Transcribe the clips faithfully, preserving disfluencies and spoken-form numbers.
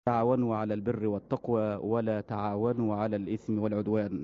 تعاونوا على البر والتقوى ولا تعاونوا على الإثم والعدوان.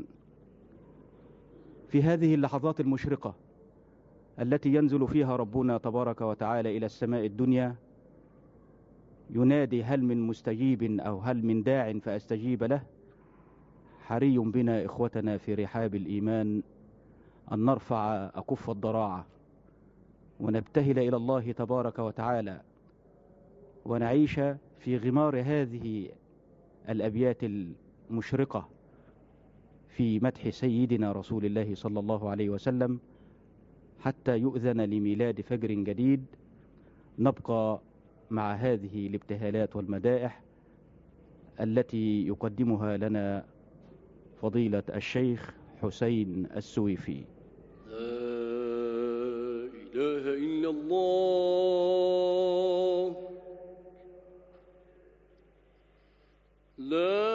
في هذه اللحظات المشرقة التي ينزل فيها ربنا تبارك وتعالى إلى السماء الدنيا ينادي: هل من مستجيب أو هل من داع فأستجيب له؟ حري بنا إخوتنا في رحاب الإيمان أن نرفع أكف الضراعة ونبتهل إلى الله تبارك وتعالى ونعيش في غمار هذه الأبيات المشرقة في مدح سيدنا رسول الله صلى الله عليه وسلم حتى يؤذن لميلاد فجر جديد. نبقى مع هذه الابتهالات والمدائح التي يقدمها لنا فضيلة الشيخ حسين السويفي. لا إله إلا الله، لا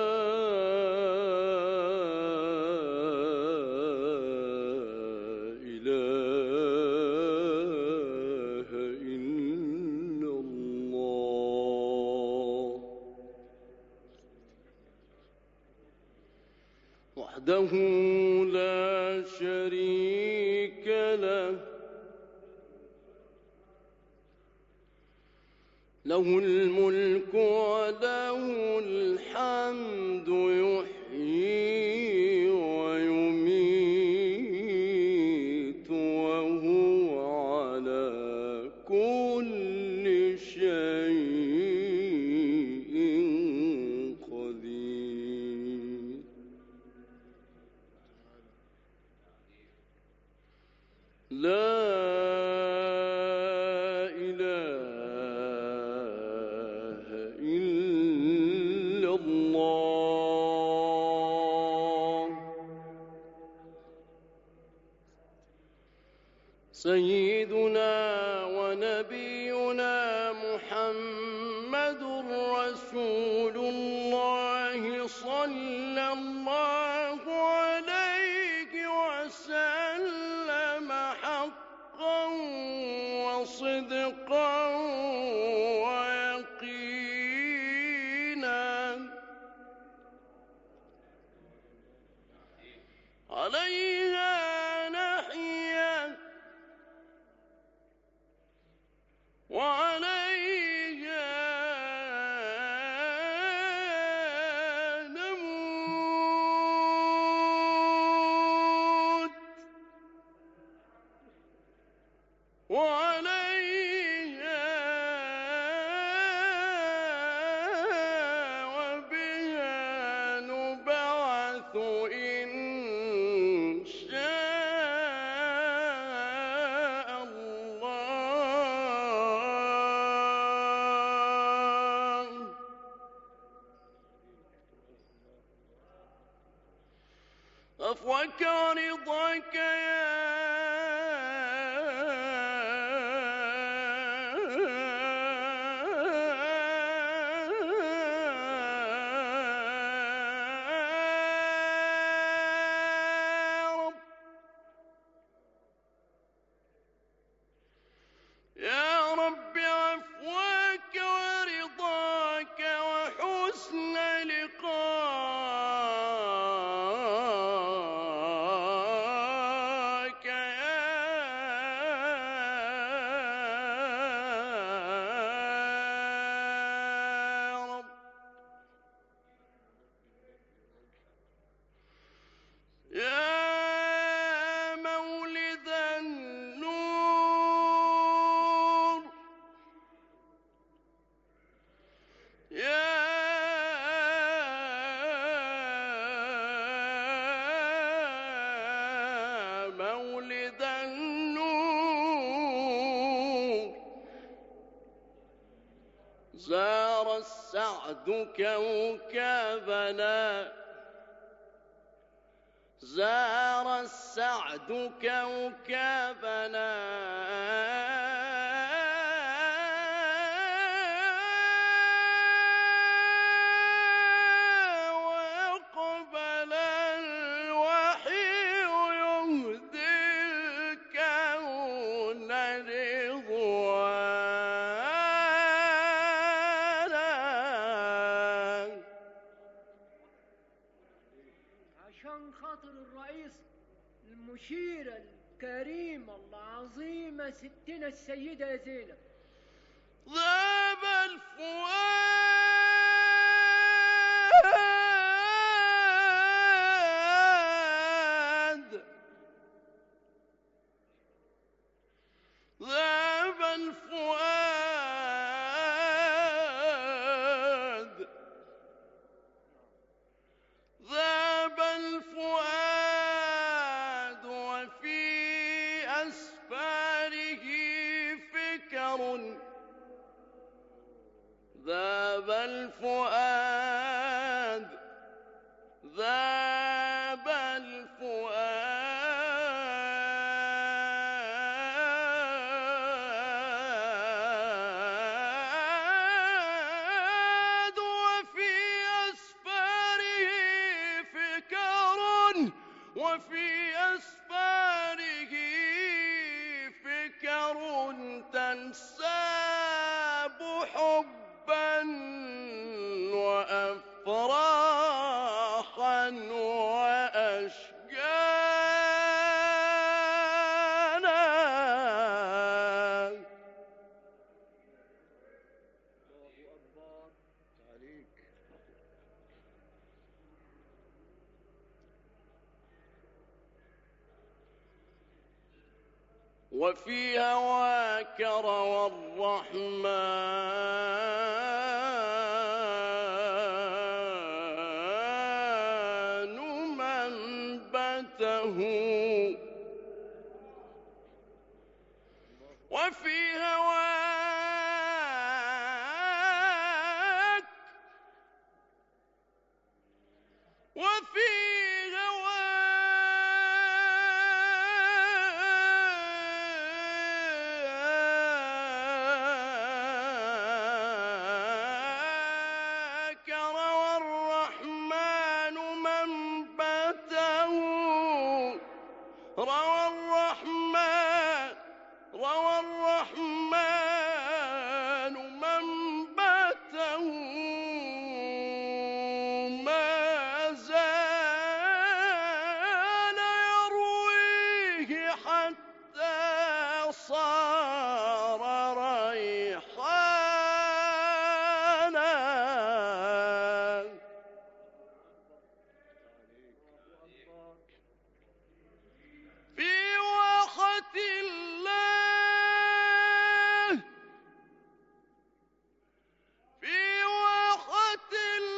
إله إلا الله، وحده لا شريك له، له الملك وله الحمد، يحيي ويميت وهو على كل شيء قدير. لا إله إلا الله، سيدنا ونبينا محمد رسول الله صلى الله عليه وسلم حقا وصدقا ويقينا، عليها نحيا وعليها نموت وعليها وبها نبعث إن شاء الله. عفوك ورضاك يا رب، عفوك ورضاك وحسن لقاك يا رب. يا مولد النور، يا مولد النور، زار السعد كوكبنا، زار السعد كوكبنا، وأقبل الوحي يهدي الكون رضوانا. عشان خاطر الرئيس المشيرة الكريمة العظيمة ستنا السيدة زينب. ذاب الفؤاد ذاب الفؤاد ذاب الفؤاد وفي أسفاره فكر ذاب الفؤاد ذاب الفؤاد وفي أسفاره فكر وفي أسفاره فكر تنساب حبا وأفراحا وأشجانا. الله أكبر عليك. وفي هواك روى الرحمن منبته وفي هواك وفي هواك روى الرحمن منبته روى الرحمن روى الرحمن منبته ما زال يرويه حتى صار ريحانا. في واحة الله في واحة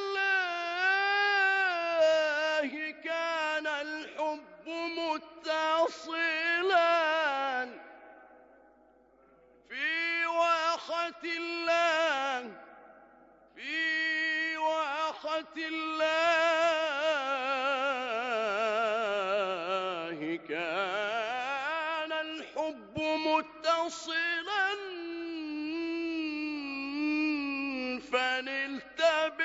الله كان الحب متصلا في واحة الله في واحة الله كان الحب متصلا فنلت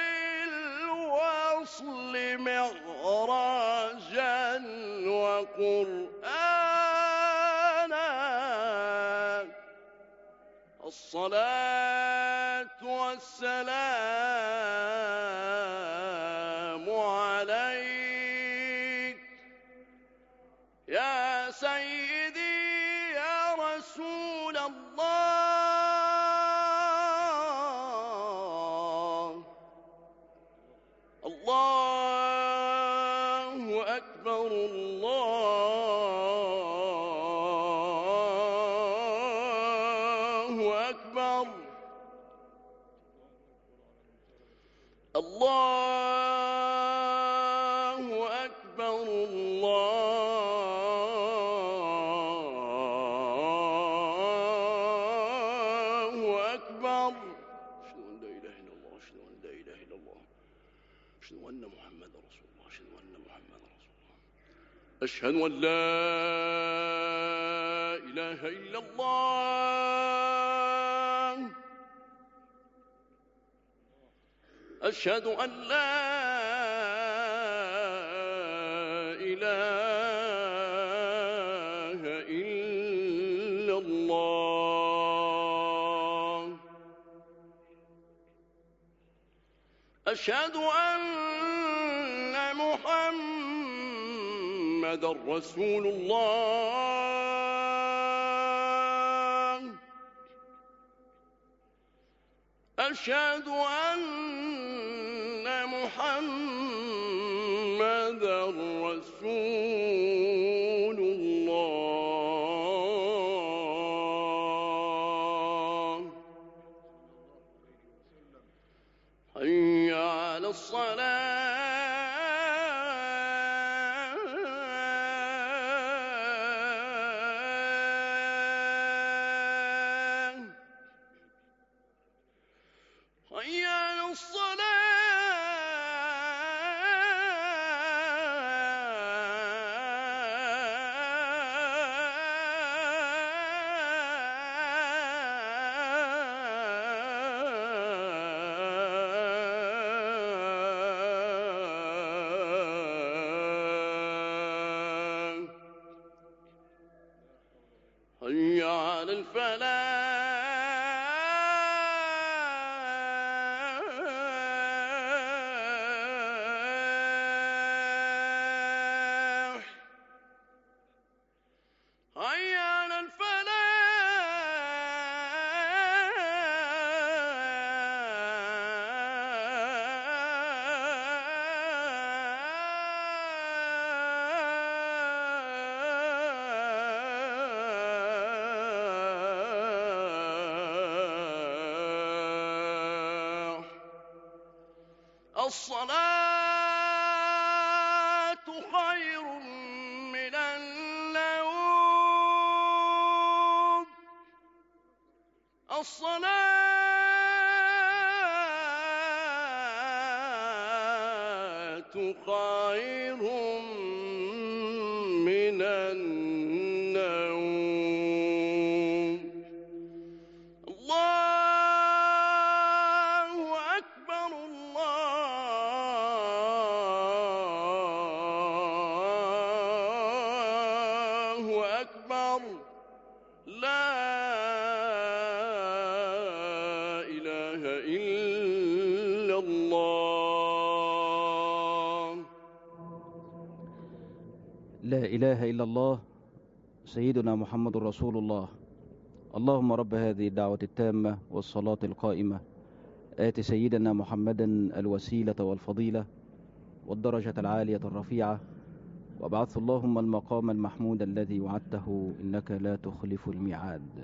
بالوصل معراجا وقرآنا. الصلاة والسلام عليك يا سيدي يا رسول الله. الله أكبر الله أكبر الله أكبر الله أكبر. أشهد أن لا إله إلا الله أشهد أن لا إله إلا الله أشهد أن محمد رسول الله أشهد أن محمد رسول الله أشهد أن لا إله إلا الله أشهد أن لا إله إلا الله أشهد أن محمد محمدا رسول الله أشهد أن محمدا رسول الله حي على الصلاة حي على الصلاة حي على الفلاح حي على الفلاح الصلاة خير من النوم الصلاة خير من النوم الله أكبر الله أكبر لا إله إلا الله لا إله إلا الله سيدنا محمد رسول الله. اللهم رب هذه الدعوة التامة والصلاة القائمة آت سيدنا محمدا الوسيلة والفضيلة والدرجة العالية الرفيعة وابعث اللهم المقام المحمود الذي وعدته إنك لا تخلف الميعاد.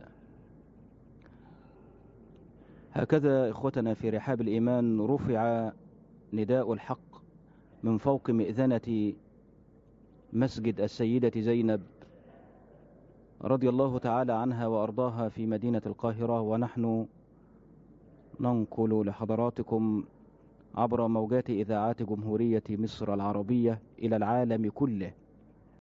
هكذا إخوتنا في رحاب الإيمان رفع نداء الحق من فوق مئذنة مسجد السيدة زينب رضي الله تعالى عنها وأرضاها في مدينة القاهرة، ونحن ننقل لحضراتكم عبر موجات إذاعات جمهورية مصر العربية إلى العالم كله